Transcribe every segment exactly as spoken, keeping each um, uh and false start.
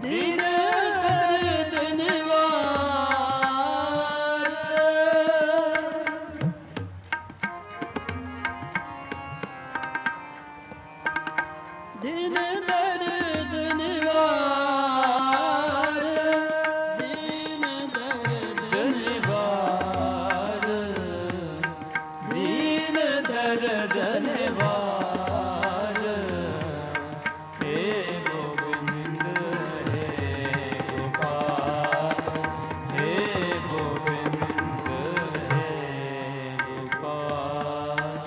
दीन दर्द निवार, दीन दर्द निवार, दीन दर्द निवार, दीन दर्द निवार, हे गोविंद हे गोपाल, हे गोविंद हे गोपाल।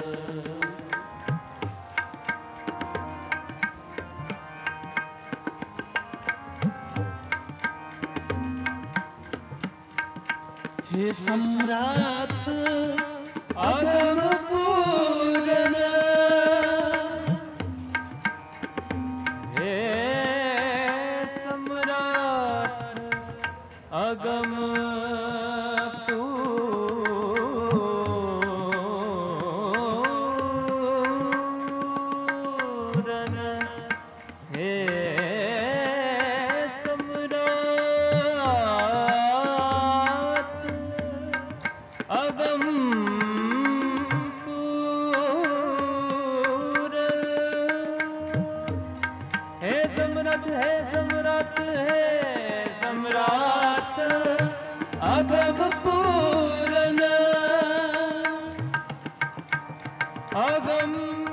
हे सम्राट अगम पूरन, हे सम्राट अगम पूरन, हे अगम पूर, हे सम्राट हे सम्राट हे सम्राट अगम पूरन, अगम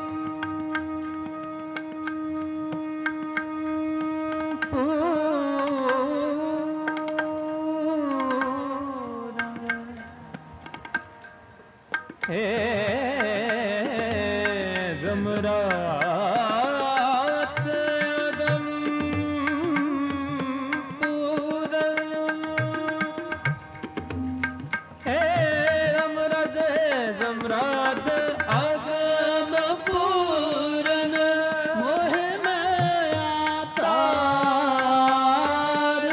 हे सम्राट अगम पूरन, हे सम्राट हे सम्राट अगम पूरन, मोह माया तार,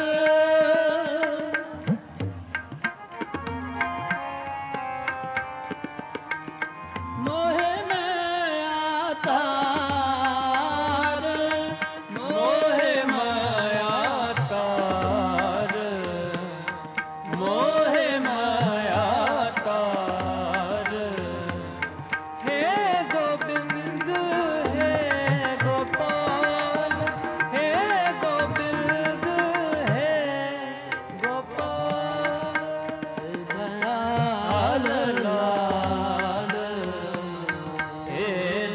मोह माया तार, मोह माया तार, मोह माया तार, हे गोविंद हे गोपाल, हे गोविंद हे गोपाल, दयाल लाल, हे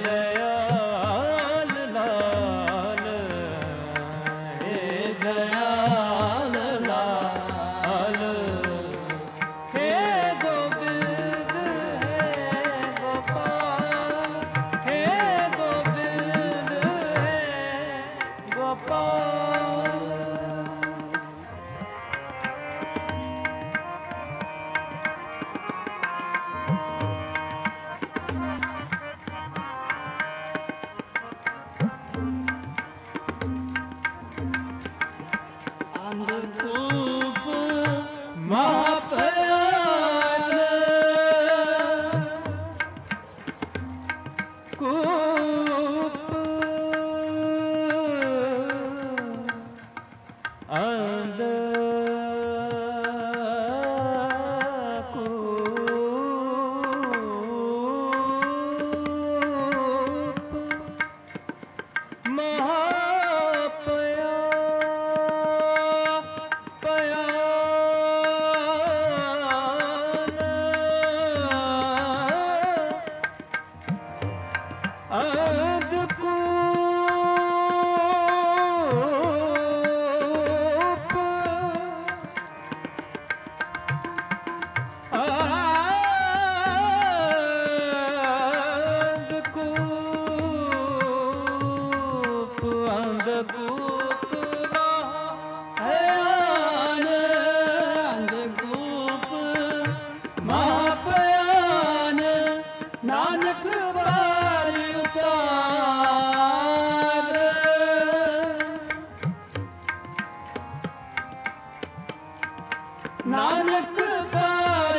दयाल लाल, हे दयाल लाल, हे गोविंद हे गोपाल, हे गोविंद हे गोपाल। अंधकूप महाप्रयाण, कूप अंधकूप महापया पयान, अंधकूप अंधकूप अंधकूप महापयान, अंधकूप महापयान, नानक पार उतार, नानक पार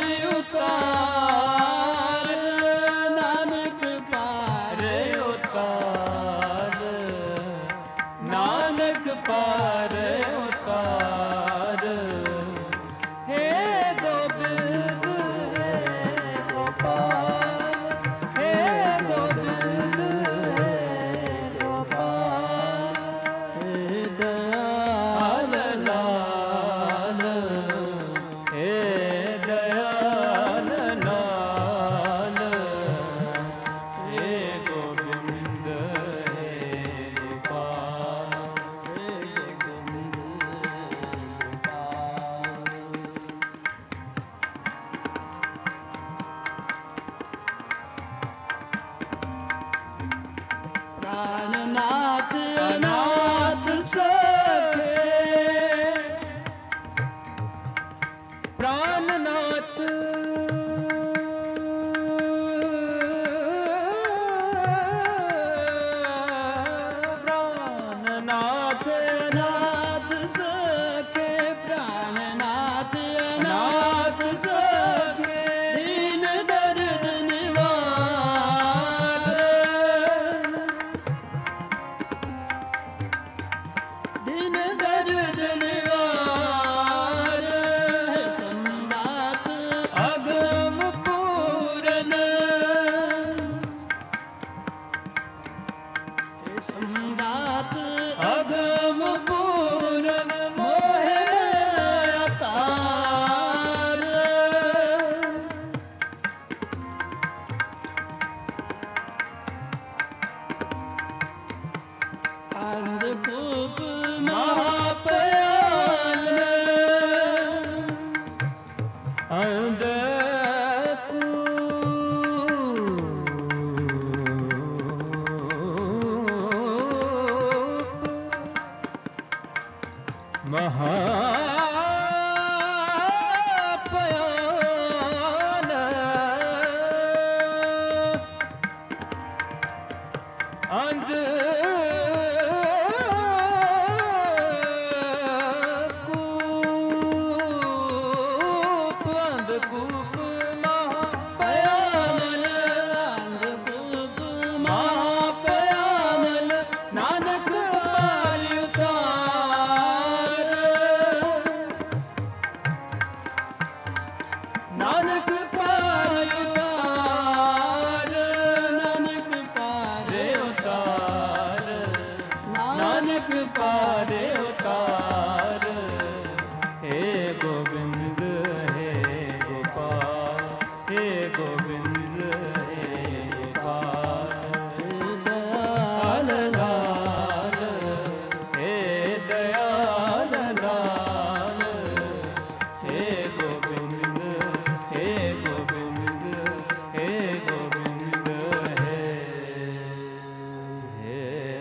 उतार, नानक पार उतार, नानक पार नाथ नाथ सखे प्राणनाथ नाथ सखे दीन दर्द निवार दीन दर्द निवार संदात अगम पूरन संदात अगम पूरन मोहे अवतार अंधकूप महापयाल महापयान अंध नानक पार उतार नानक पार उतार नानक पार उतार हे गोविंद हे गोपाल हे गोविंद हे गोपाल दयाल लाल हे दयाल लाल हे गोविंद हे गोविंद हे गोविंद हे हे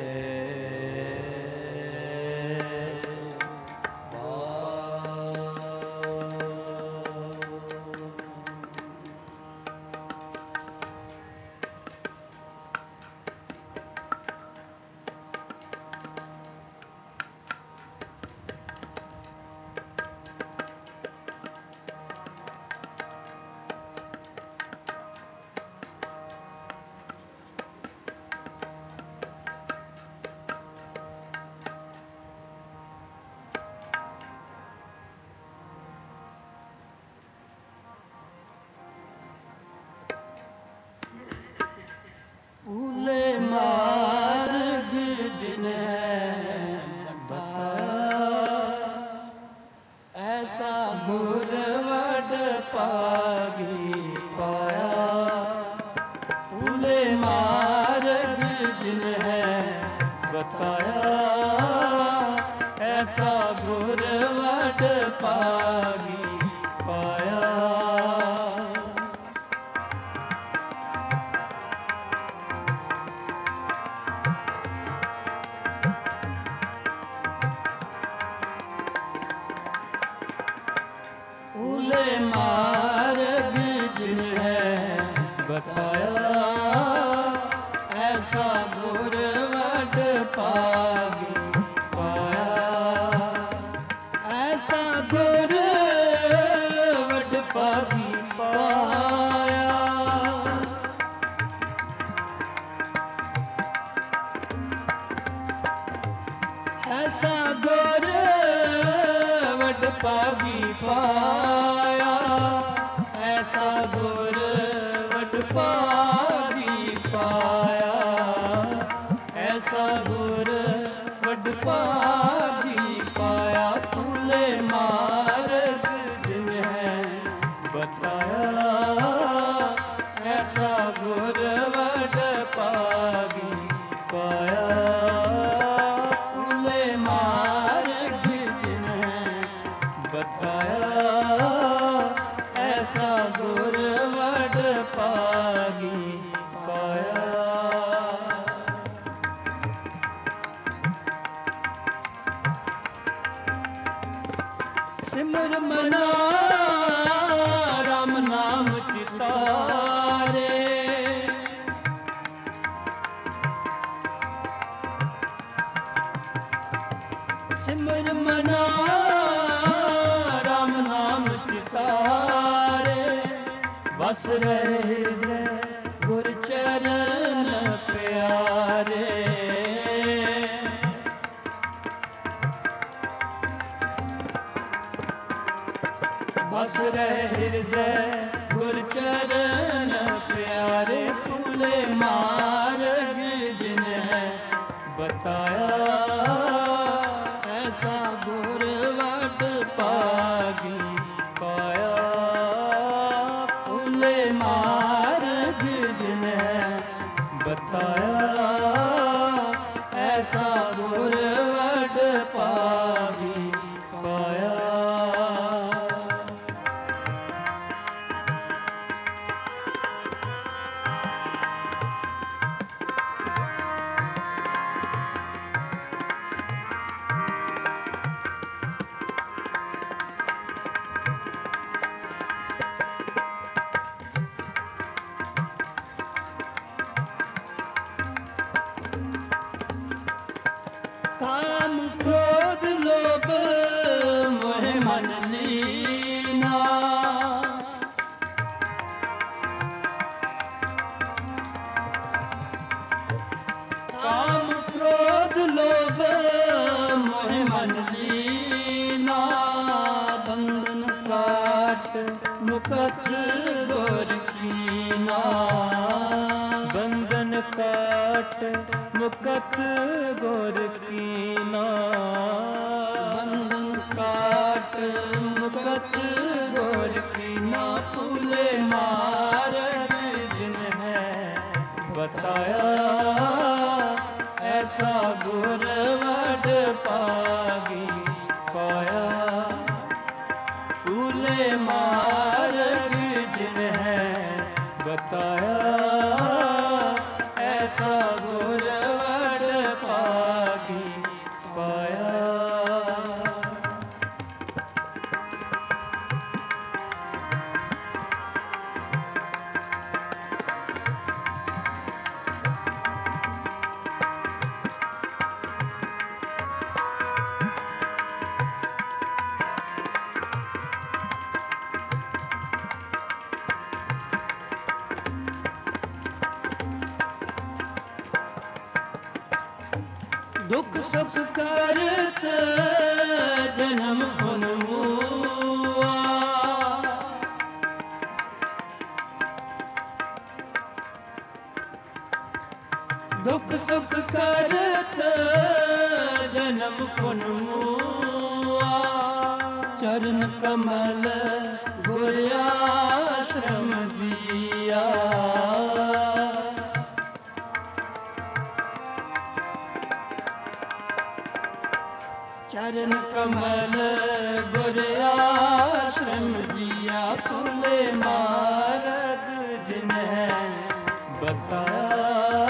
उले मार्ग जिन्हें बताया ऐसा गुरवड पागी पाया उले मार्ग जिन्हें बताया ऐसा गुरवड पागी पाया उले मार्ग जिन्हें बताया ऐसा गुरवड पागी पाया ऐसा गुरवड पागी पाया ऐसा गुरवड पागी पाया ऐसा गुरवड पागी पाया ऐसा गुरवड पागी पाया फूले मार्ग जिन्हें बताया ऐसा गुरवड पागी पाया फूले मार्ग जिन्हें बताया ऐसा गुरवड पागी पाया सिमर मना राम नाम चितारे सिमर मना राम नाम चितारे, बस रहे हृदय गुर चरण प्यारे। बस रहे हृदय गुर चरण प्यारे, फूले मार्ग जिन्हें बताया, ऐसा गुर वड पागी पाया। फूले मार्ग जिन्हें बताया, ऐसा गुर वड पागी पाया। काम क्रोध लोभ मोह मन लीना, काम क्रोध लोभ मोह मन लीना। बंधन काट मुकत गोर कीना, बंधन काट मुकत गोर कीना। बंधन काट मुकत गोर कीना, फूले मार्ग जिन्हें बताया, ऐसा गुर वड पागी पाया। फूले मार्ग जिन्हें बताया, ऐसा गुर वड पागी पाया। दुख सुख करत जन्म हुआ, दुख सुख करत जन्म हुआ। चरण कमल गुर आश्रम दिया, चरण कमल गुर आश्रम दिया। फूले मार्ग जिन्हें बताया,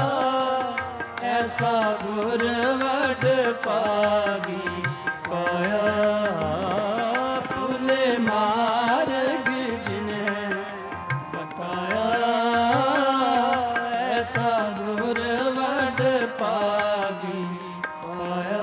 ऐसा गुर वड पागी पाया। फूले मार्ग जिन्हें बताया, ऐसा गुर वड पागी पाया।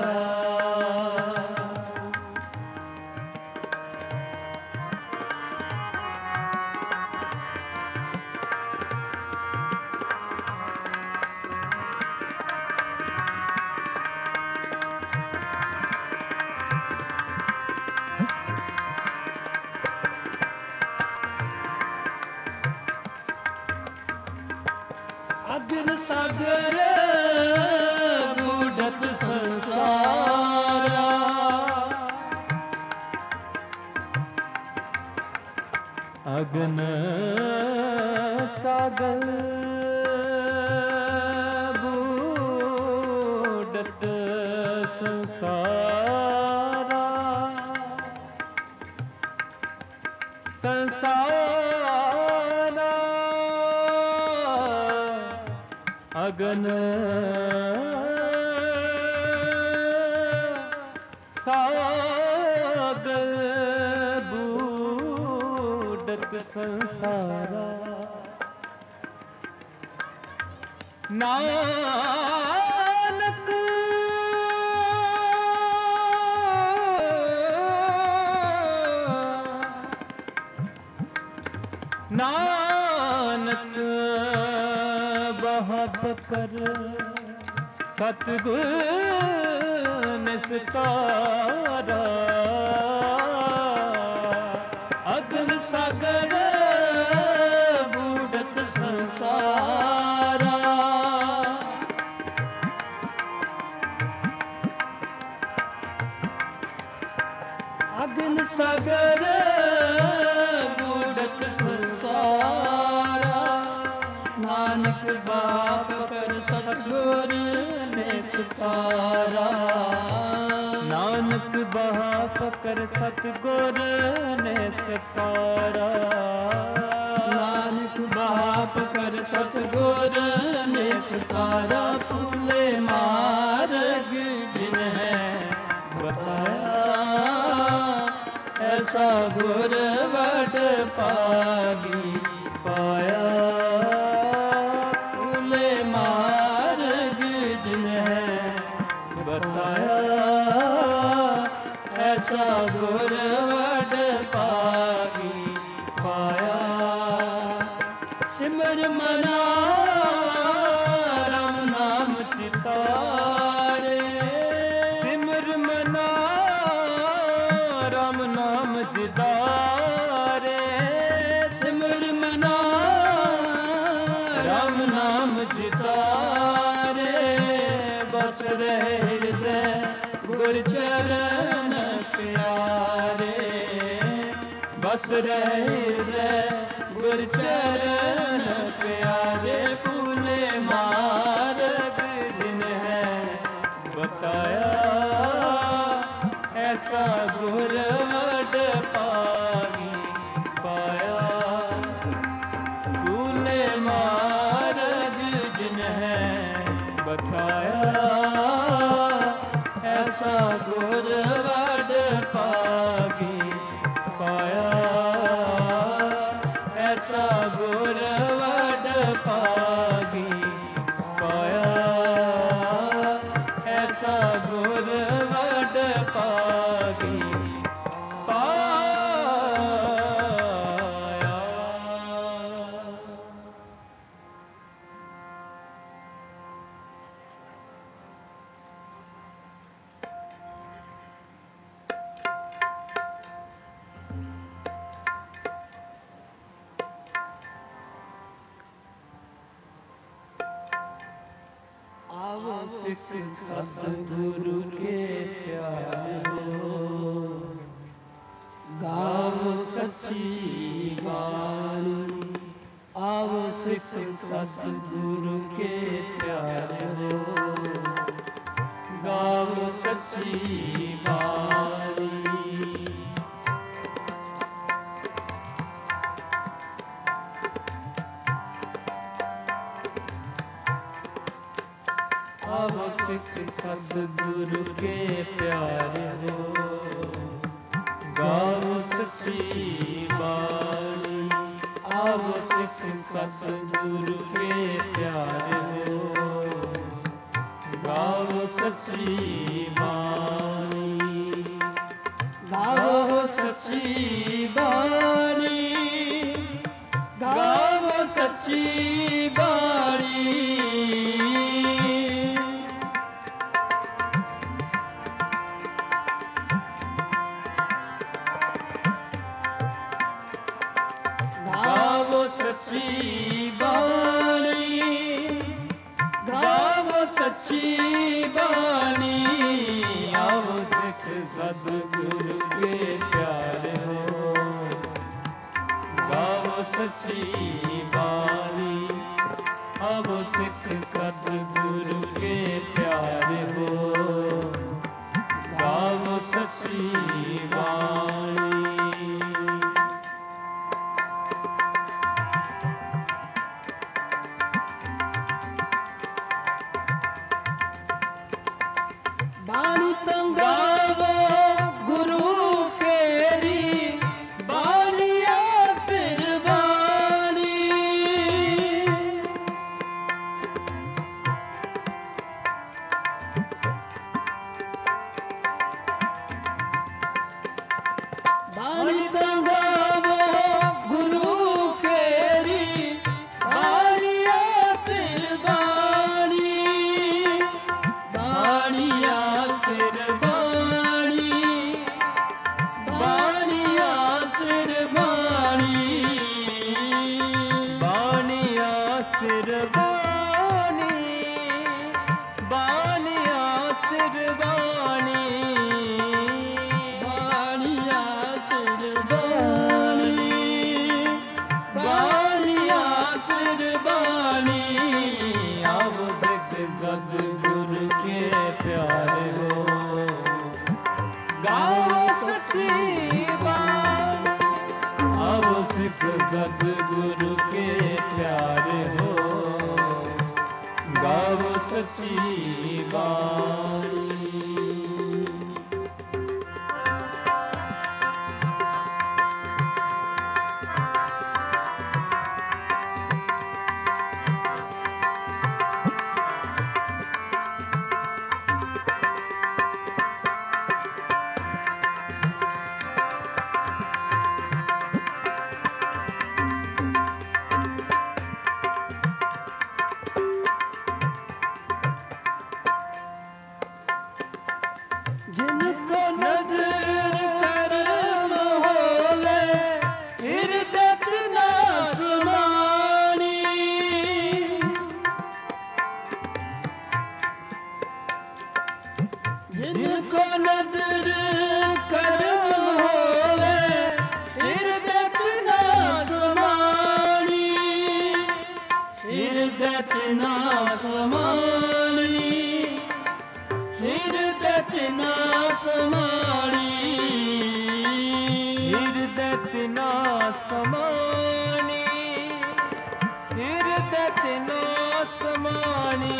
अग्न सागर बूढ़त संसारा, अग्न सागर बूढ़त संसारा। संसारा अगन सागर बूढ़त संसारा। नानक ਨਾਨਕ ਬਹਾ ਪਕਰ ਸਤਿਗੁਰ ਨਿਸਤਾਰਾ ਅਗਨ ਸਾਗਰ ਬੂੜਤ ਸੰਸਾਰਾ ਅਗਨ ਸਾਗਰ ਬੂੜਤ ਸੰਸਾਰਾ ਨਾਨਕ ਬਾਪ ਕਰ ਸਤਿਗੁਰ ਨਿਸਤਾਰਾ ਨਾਨਕ ਬਾਪ ਕਰ ਸਤਿਗੁਰ ਨਿਸਤਾਰਾ ਨਾਨਕ ਬਾਪ ਕਰ ਸਤਿਗੁਰ ਨਿਸਤਾਰਾ ਫੁੱਲੇ ਮਾਰਗ ਜਿਨ ਹੈ ਬਤਾਇਆ ਐਸਾ ਗੁਰ ਵਡ ਪਾਗੀ ਪਾਇਆ ਫੁੱਲੇ ਮਾਰਗ ਜਿਨ ਹੈ ਬਤਾਇਆ ਐਸਾ ਗੁਰ ਵਡ ਪਾਗੀ ਪਾਇਆ ਸਿਮਰ ਮਨਾ ਰਾਮ ਨਾਮ ਚਿਤਾਰੇ ਸਿਮਰ ਮਨਾ ਰਾਮ ਨਾਮ ਚਿਤਾਰੇ ਸਿਮਰ ਮਨਾ ਰਾਮ ਨਾਮ ਚਿਤਾਰੇ ਬਸ ਰਹੇ ਹਿਰਦੈ ਗੁਰ ਚਰਨ ਪਿਆਰੇ ਬਸ ਰਹੇ ਹਿਰਦੈ ਗੁਰ ਚਰਨ ਪਿਆਰੇ ਫੂਲੇ ਮਾਰਗ ਜਿਨ ਹੈ ਬਤਾਇਆ ਐਸਾ ਗੁਰ ਵਡ ਪਾਗੀ ਪਾਇਆ ਫੂਲੇ ਮਾਰਗ ਜਿਨ ਹੈ ਬਤਾਇਆ ਐਸਾ ਗੁਰ ਵਡ ਪਾਗੀ ਪਾਇਆ ਐਸਾ ਗੁਰ ਵਡ ਪਾਗੀ ਪਾਇਆ ਐਸਾ ਗੁਰ ਵਡ ਪਾਗੀ ਪਾਇਆ। आवो सिख सतगुरु के प्यारो गावो सच्ची बाणी आवो सिख सतगुरु के प्यारो गावो सच्ची बाणी आवो सिख सतगुरु के प्यारे हो गावो सच्ची बाणी आवो सिख सतगुरु के प्यारे हो गावो सच्ची बाणी गावो सच्ची बाणी गावो सच्ची बाणी सच्ची बाणी गावो सच्ची बाणी आवो सिख सतगुरु के प्यारे हो गावो सच्ची बाणी आवो सिख सतगुरु के प्यारे हो गावो सच्ची बाणी बाणी तंगावो गुरु केरी बानिया सिर बानी सिख सतगुरु के प्यारे हो, गावो सच्ची बाणी। जिनको नजर करम होवे हिरदत ना समानी, जिनको नजर करम होवे हिरदत ना समानी, हिरदत ना समानी, हिरदत ना समाणी, हिरदत ना समाणी, हिरदत ना समाणी,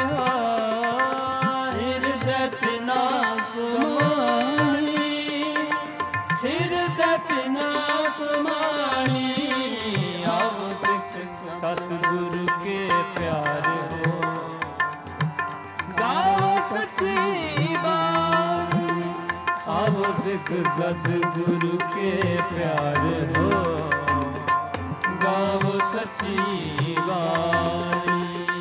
हिरदत ना समाणी, हिरदत ना समाणी। आओ सिख सतगुरु के प्यार हो, गाओ सच्ची बाणी। आओ सिख सतगुरु के प्यार हो, गाओ सच्ची बाणी।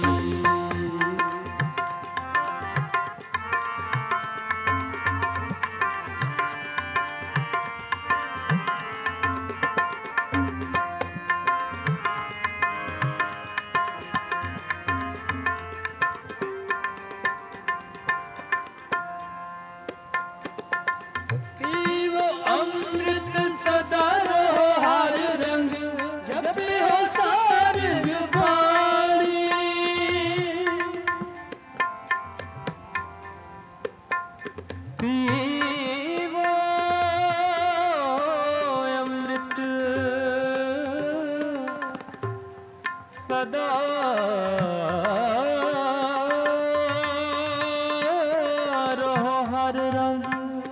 पीवो अमृत सदा रहो हर रंग, जपे हो सारंग बाणी। पीवो अमृत सदा रहो हर रंग,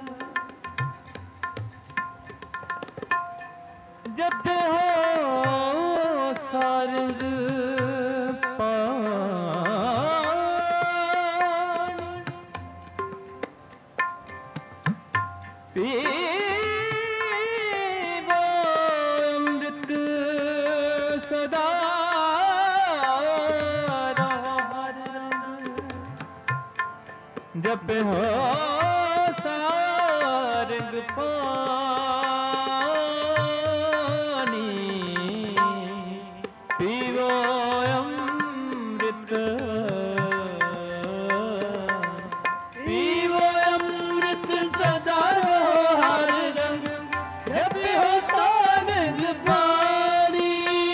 जपते हो सारंग पानी। पीवो अमृत सदा रहो हर रंग, जपते हो सारंग पानी। पीवो अमृत, पीवो अमृत सदा रहो हर रंग, जपे हो सारंग पानी।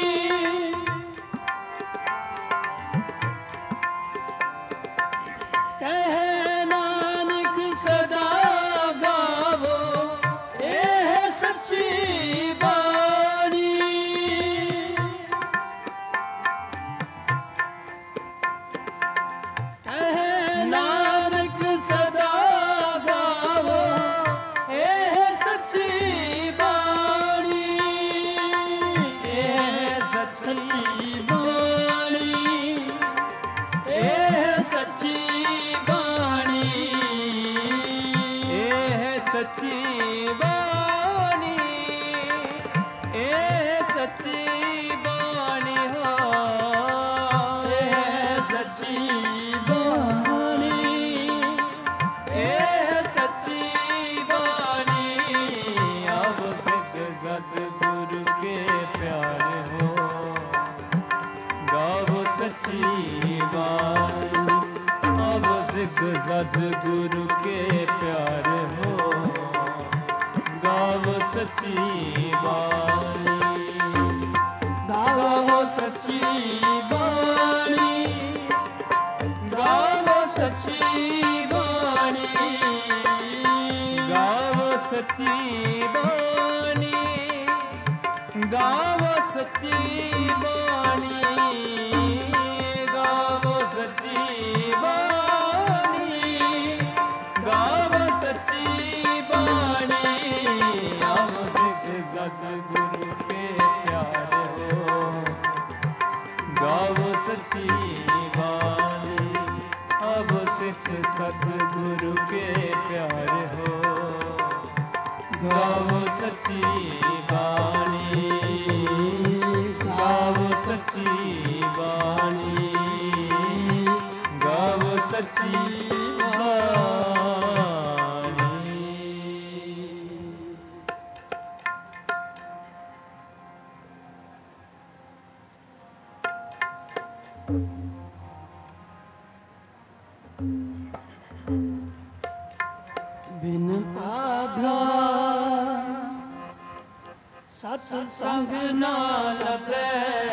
कहे नानक सदा गावो एह सच्ची बाणी। कहे नानक सदा गावो एह सच्ची बाणी, एह सच्ची बाणी, एह सच्ची बाणी, एह सच्ची बाणी, एह सच्ची बाणी हो, एह सच्ची बाणी, एह सच्ची बाणी। अब सिख सतगुरु के प्यारे हो, गावो सच्ची बाणी। अब सिख सतगुरु के प्यारे हो, गावो सच्ची बाणी। गावो सच्ची बाणी, गावो सच्ची बाणी, गावो सच्ची बाणी, गावो सच्ची बाणी, गावो सच्ची बाणी, गावो सच्ची बाणी। अब सिख सतगुरु के प्यारे हो, गावो सच्ची बाणी। अब सिख सतगुरु के प्यारे हो, गावो सच्ची बाणी, गावो सच्ची बाणी, गावो सच्ची बाणी। बिन पाधा सत्संग ना लभे,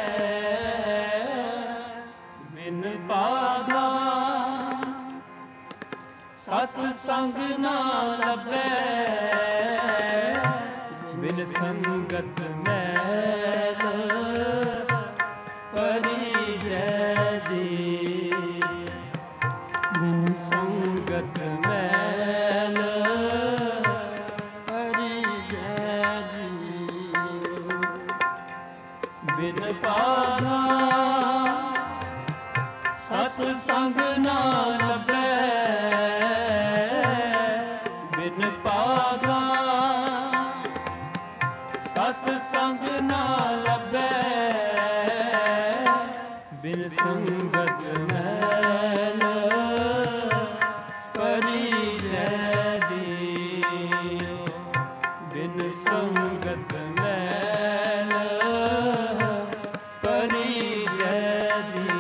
बिन पाधा सत्संग ना लभे। बिन संगत मैल परिजय जी, बिन संगत मैल परिजय जी। बिन पाधा सत्संग ना लभे, बिन पाधा सत्संग ना लभे। बिन संगत मैल परिजय जी, बिन संगत मैल परिजय जी।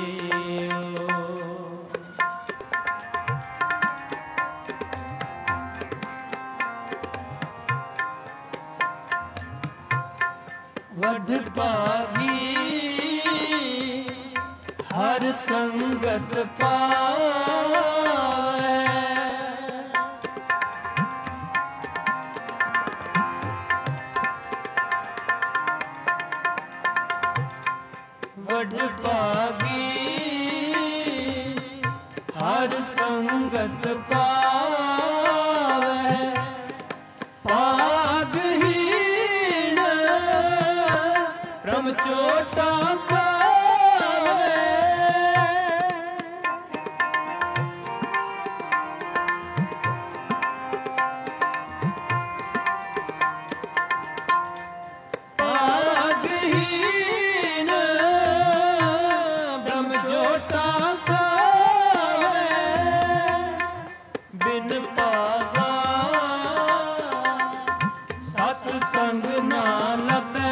वड भागी हर संगत पावे, वड भागी हर संगत पावे। पागहीन ब्रह्म चोटा खावे, पागहीन ब्रह्म चोटा खावे। बिन पागा सत्संग ना लभे,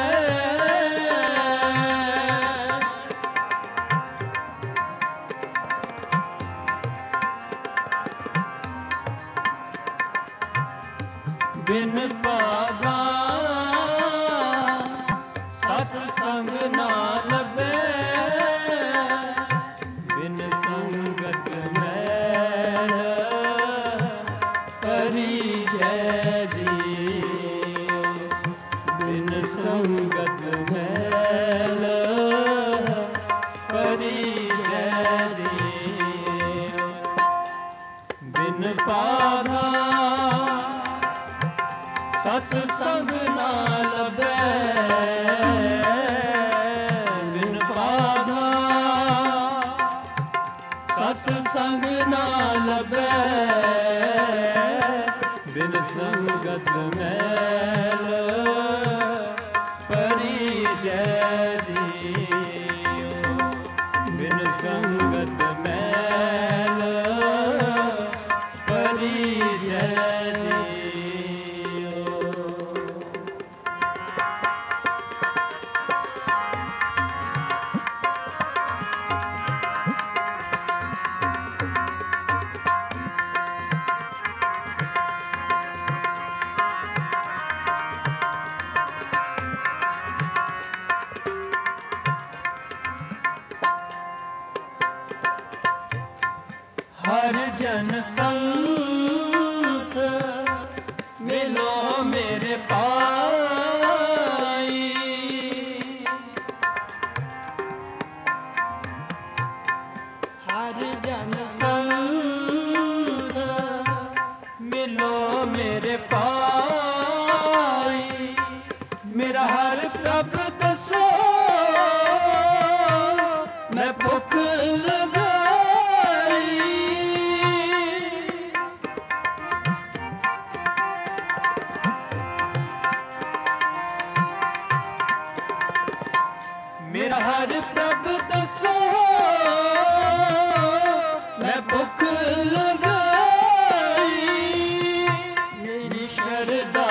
बिन पागा सत्संग ना लभे। बिन संगत मैल परिजय जी, बिन संगत मैल परिजय जी। बिन पाधा सत्संग ना लभे, बिन पाधा सत्संग ना लभे। बिन संगत मैल परिजय जी, बिन संगत मैल परिजय जी। हर जन संत मिलो मेरे पाई, हर प्रभ दसो मैं भुख लगाई मेरी शरदा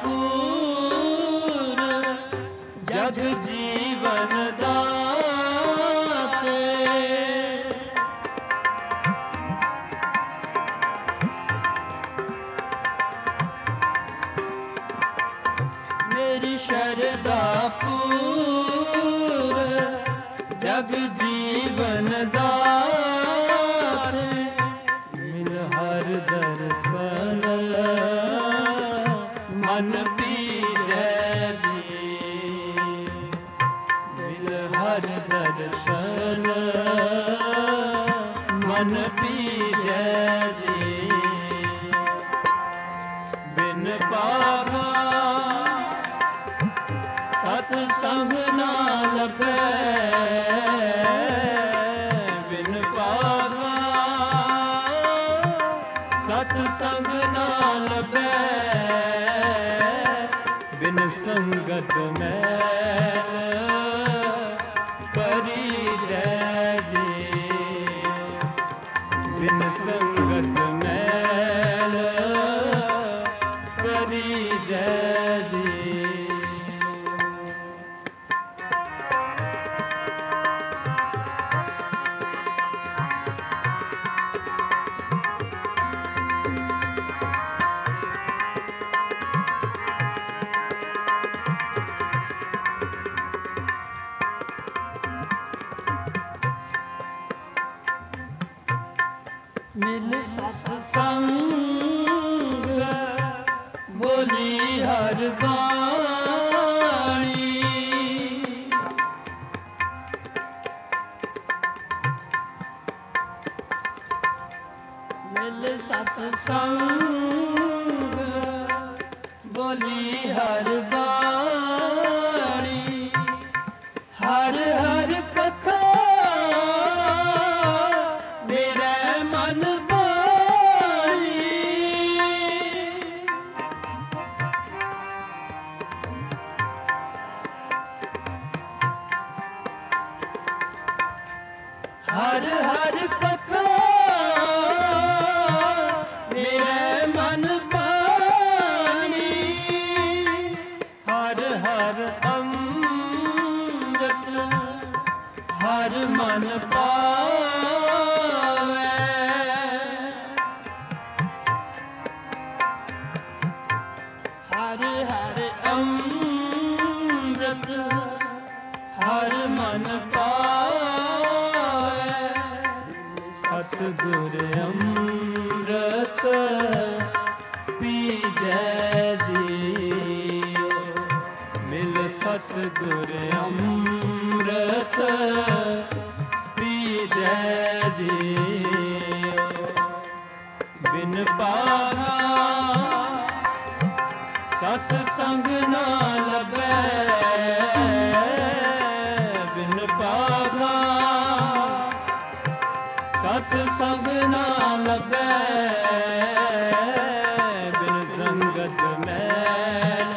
पूर जग जीवन दाते मेरी शरदा पूर जग जीवन दाते मिल हर दर्शन मन पीरे जी मिल हर दर्शन मन पीरे जी बिन पावा सत्संग ना लभे बिन पावा सत्संग ना लभे बिन संगत में परी जय जी बिन संगत में परी जय जी मिल सत्संग बोली हर वाणी मिल सत्संग बोली हर वाणी हर हर कथा मेरे मन बाई हर हर कथा मेरे मन बाई हर हर अमृत हर मन पावे हर हर अमृत हर मन पावे सतगुर अमृत पीजै जियो मिल सतगुर अमृत पीजै जियो बिन पागा सत्संग ना लभे बिन पागा सत्संग ना लभे बिन संगत मैल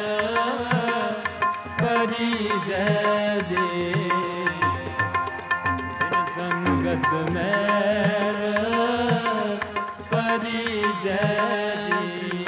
परी जय जी बिन संगत मैल परी जय जी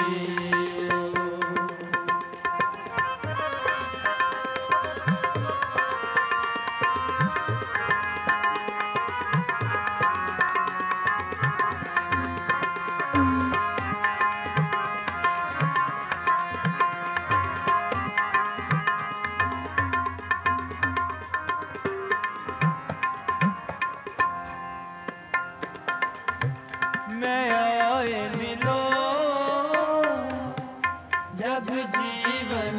मैं आए मिलो जग जीवन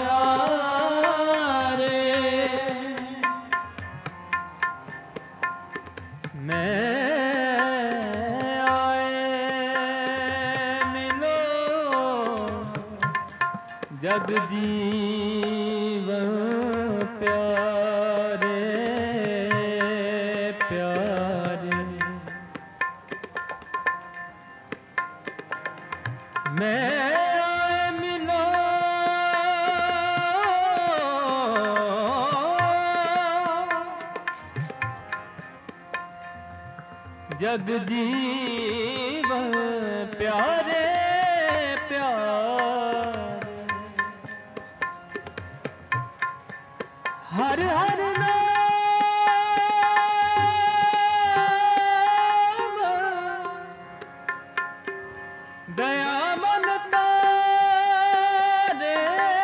प्यारे मैं आए मिलो जग जीवन प्यारे प्यारे मैं मिलो जग जीवन प्यारे प्यारे हर हर नाम दया मन तारे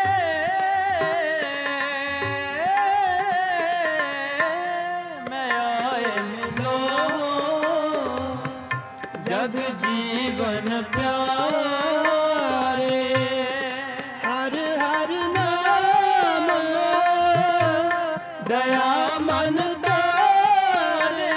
मैं आए मिलो जग जीवन प्यारे हर हर नाम दया मन तारे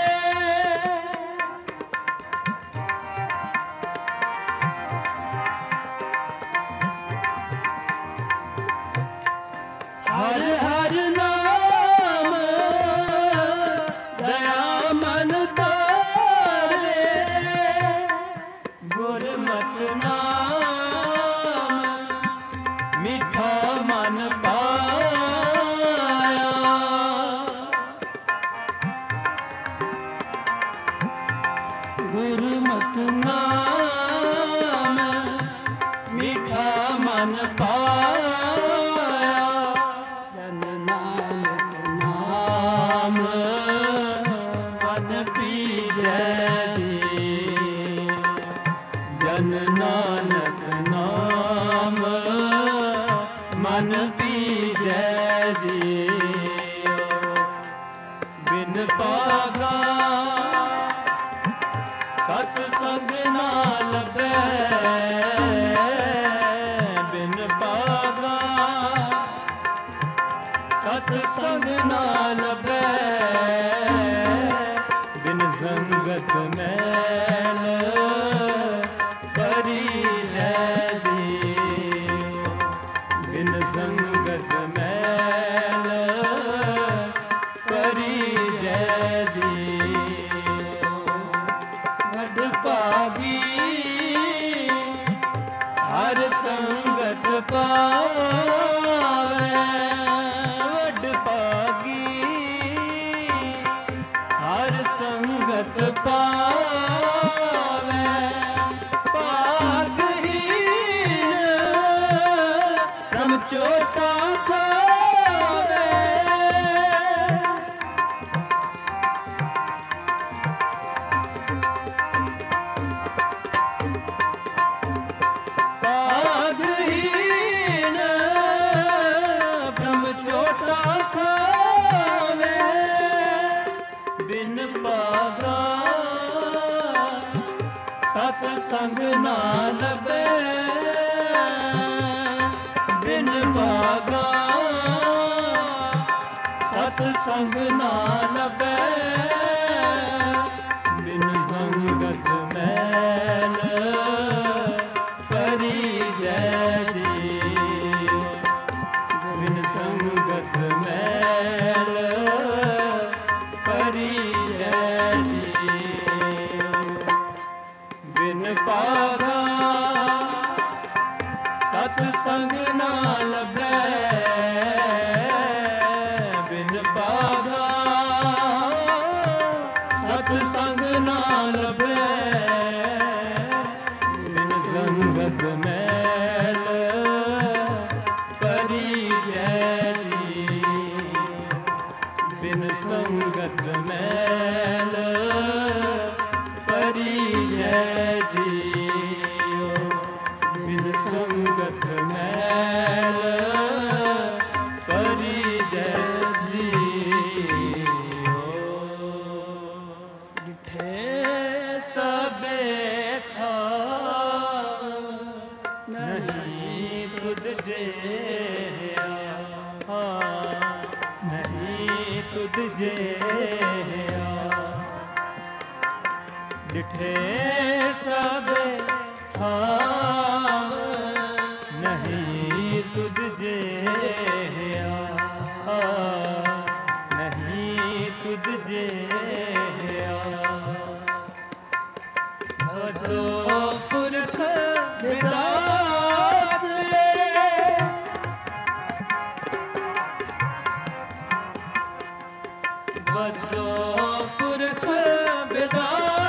हर हर नाम दया मन तारे गुरमत नाम मीठा मन पाया गुरमत नाम मीठा मन पाया जन नानक नाम मन पीजै जी जन नानक नाम मन पीजै जी बिन पागा सत संग ना लभै बिन पागा सत संग ना लभै बिन संगत मैल परी है दी बिन संगत मैल परी है दी वड भागी हर संगत पावै वड भागी हर संगत पावै भागहीन ब्रह्म चोटा खावै भागहीन ब्रह्म चोटा खावे बिन पागा सत संग ना लभै बिन पागा सत संग ना लभै बिन संगत मैल परी जै दी बिन संगत मैल परी जै दी बिन पागा सत संग ना लभै बिन पागा सत संग ना लभै बिन संगत मैल परी जै दी बिन संगत मैल परी जै दी बिन संगत मैल परी जै दी डिठे सबे था नहीं तुझ जेया नहीं तुझ जेया डिठे सबे था नहीं तुझ जेया नहीं तुझ जेया भदो पुरख विदाते भदो पुरख विदाते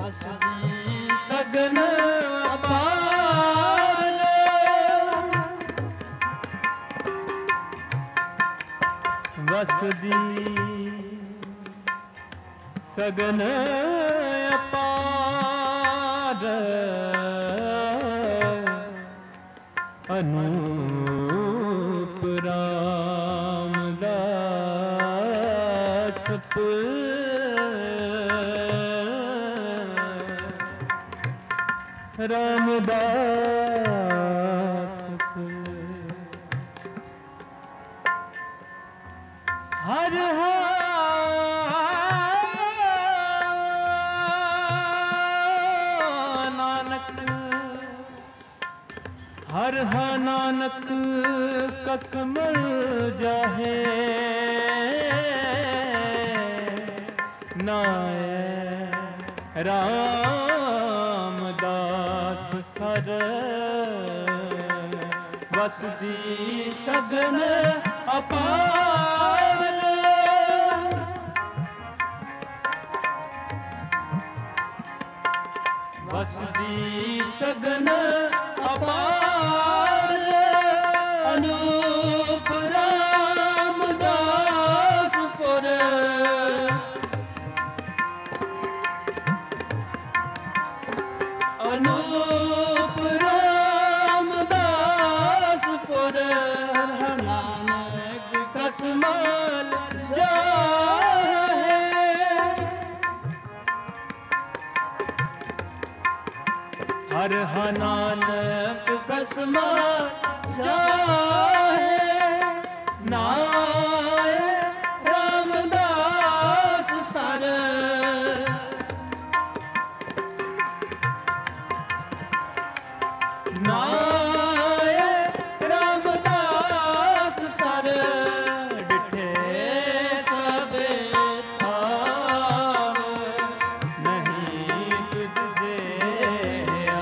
ਵਸਦੀ ਸਗਨ ਅਪਾਰ ਵਸਦੀ ਸਗਨ ਅਪਾਰ ਅਨੂਪ ਰਾਮਦਾਸ ਪੁਰ ਰਾਮਦਾਸ ਹਰ ਨਾਨਕ ਹਰ ਹਾ ਨਾਨਕ ਕਸਮਲ ਜਾਹੇ ਨਾਏ ਰਾਮਦਾਸ ਸਰ ਵਸਦੀ ਸਗਨ ਅਪਾਰ ਵਸਦੀ ਸਗਨ ਅਪਾਰ ਅਨੂਪ ਰਾਮਦਾਸ ਪੁਰ ਅਨੂਪ ਰਾਮਦਾਸ ਪੁਰ ਨਾਨਕ ਕਸਮਲ ਜਾਹੇ ਹਰ ਹਾ ਨਾਨਕ ਕਸਮਲ ਜਾਹੇ ਨਾਏ ਰਾਮਦਾਸ ਸਰ ਨਾਏ ਰਾਮਦਾਸ ਸਰ ਡਿਠੇ ਸਭੇ ਥਾਵ ਨਹੀਂ ਤੁਧ ਜਿਹਾ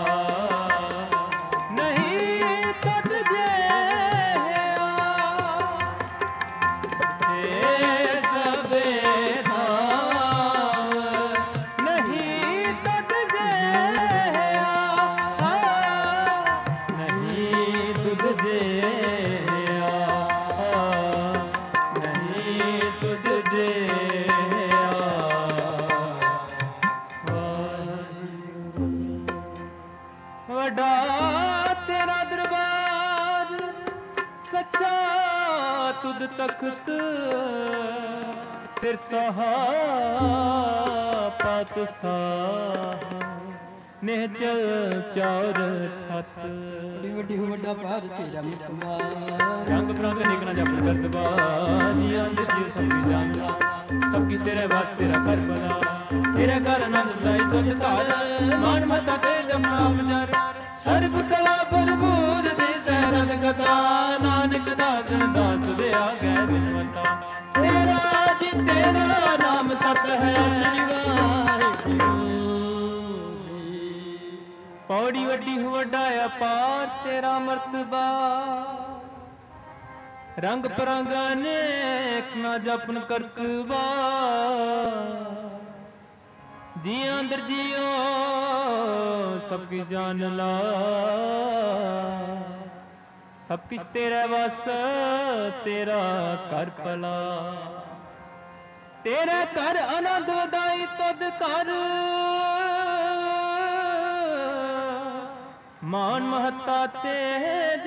ਨਹੀਂ ਤੁਧ ਜਿਹਾ ਡਿਠੇ ਸਭੇ ਥਾਵ ਨਹੀਂ ਤੁਧ ਜਿਹਾ ਨਹੀਂ ਤੁਧ ਜਿਹਾ ਨਹੀਂ ਤੁਧ ਜਿਹਾ ਵਾਹਿਗੁਰੂ ਵੱਡਾ ਤੇਰਾ ਦਰਬਾਰ ਸੱਚਾ ਤੁਧ ਤਖਤ ਸਿਰ ਸਹਾ ਪਾਤਸ਼ਾਹ ਨਿਹਚਲ ਚੌਰ ਛਤ ਵੱਡੀ ਵੱਡੀ ਹੋ ਵੱਡਾ ਭਾਰ ਤੇਰਾ ਮਿਤਵਾਰ ਰੰਗ ਬਰੰਗ ਨਿਕਣਾ ਜਪ ਕਰਤਬਾ ਜੀਆਂ ਦੇ ਜੀਵ ਸਭ ਕੀ ਜਾਣਦਾ ਸਭ ਕੀ ਤੇਰੇ ਵਾਸਤੇ ਤੇਰਾ ਕਰ ਬਣਾ ਤੇਰੇ ਘਰ ਆਨੰਦ ਦਾਈ ਤੁਧ ਘਰ ਮਾਨ ਮਤਾ ਤੇ ਜਮਨਾ ਬਜਰ ਸਰਬ ਕਲਾ ਭਰਪੂਰ ਦੇ ਸਹਿਰਦ ਕਥਾ ਨਾਨਕ ਦਾਸਨ ਦਾਸ ਦੇ ਆਗੇ ਬਿਨਵਤਾ ਤੇਰਾ ਜੀ ਤੇਰਾ ਨਾਮ ਸਤ ਹੈ ਸ੍ਰੀ ਵਾਹਿਗੁਰੂ ਪੌੜੀ ਵੱਡੀ ਹੋ ਵੱਡਾ ਅਪਾਰ ਤੇਰਾ ਮਰਤਬਾ ਰੰਗ ਪਰੰਗ ਅਨੇਕ ਨਾ ਜਪਨ ਕਰਤਬਾ ਜੀਆਂ ਅੰਦਰ ਜੀਓ ਸਭ ਕੀ ਜਾਨ ਲਾ ਸਭ ਕੁਛ ਤੇਰਾ ਵਸ ਤੇਰਾ ਕਰ ਭਲਾ ਤੇਰਾ ਘਰ ਆਨੰਦ ਵਧਾਈ ਤੁਧ ਘਰ ਮਾਨ ਮਹਤਾ ਤੇਜ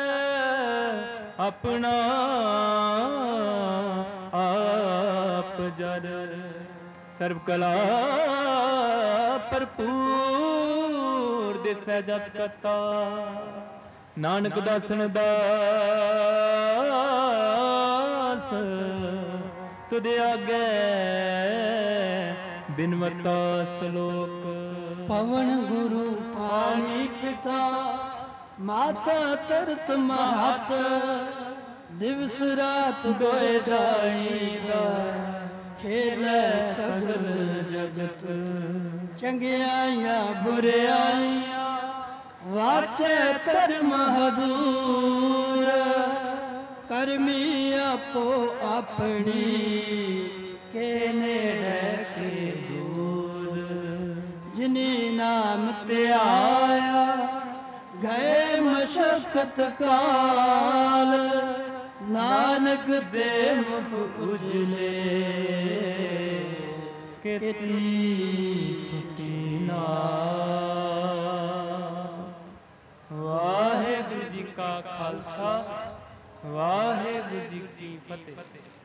ਆਪਣਾ ਆਪ ਜਰ ਸਰਬ ਕਲਾ ਭਰਪੂਰ ਦਿਸੈ ਜਤ ਕਤਾ ਨਾਨਕ ਦਾਸਨ ਦਾਸ ਤੁਧ ਆਗੇ ਬਿਨਵਤਾ ਸਲੋਕ ਪਵਨ ਗੁਰੂ ਪਾਣੀ ਪਿਤਾ ਮਾਤਾ ਤਰਤ ਮਹਤ ਦਿਵਸ ਰਾਤ ਦੋਏ ਦਾਈ ਦਾ ਖੇਲੇ ਸਗਲ ਜਗਤ ਚੰਗਿਆਈਆਂ ਬੁਰਿਆਈਆਂ ਵਾਚੇ ਧਰਮ ਹਦੂਰ ਕਰਮੀ ਆਪੋ ਆਪਣੀ ਕੇ ਨੇੜੇ ਕੇ ਦੂਰ ਤਖਤ ਕਾਲ ਨਾਨਕ ਦੇ ਮੁਖ ਉਜਲੇ ਕੀਤੀ ਸੁਖੀ ਨਾਮ। ਵਾਹਿਗੁਰੂ ਜੀ ਕਾ ਖਾਲਸਾ ਵਾਹਿਗੁਰੂ ਜੀ ਕੀ ਫਤਿਹ।